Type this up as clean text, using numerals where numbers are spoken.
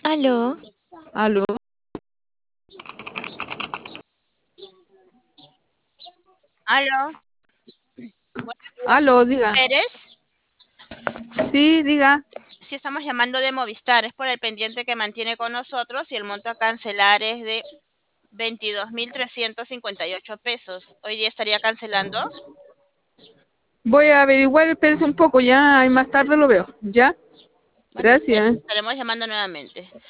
Aló, Aló, aló, buenos días, aló, diga. Pérez. Sí, diga. Sí, estamos llamando de Movistar, es por el pendiente que mantiene con nosotros y el monto a cancelar es de 22.358 pesos. Hoy día estaría cancelando. Voy a averiguar, espérese un poco, ya, y más tarde lo veo. ¿Ya? Bueno, Gracias. estaremos llamando nuevamente.